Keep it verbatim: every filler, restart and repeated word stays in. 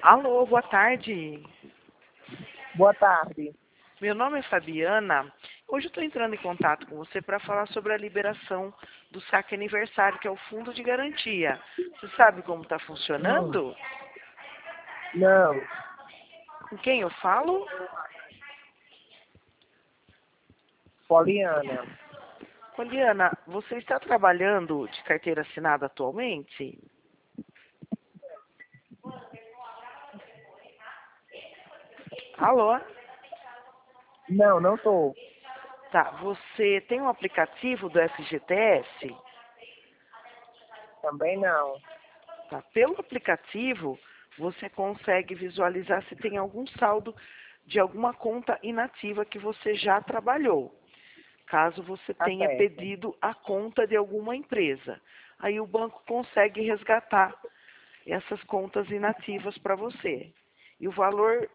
Alô, boa tarde. Boa tarde. Meu nome é Fabiana. Hoje eu estou entrando em contato com você para falar sobre a liberação do saque aniversário, que é o fundo de garantia. Você sabe como está Hum, funcionando? não, Com quem eu falo? Poliana. Poliana, você está trabalhando de carteira assinada atualmente? Alô? Não, não tô. Tá, você tem um aplicativo do F G T S? Também não. Tá? Pelo aplicativo, você consegue visualizar se tem algum saldo de alguma conta inativa que você já trabalhou, caso você Tá tenha certo. pedido a conta de alguma empresa. Aí o banco consegue resgatar essas contas inativas para você. E o valor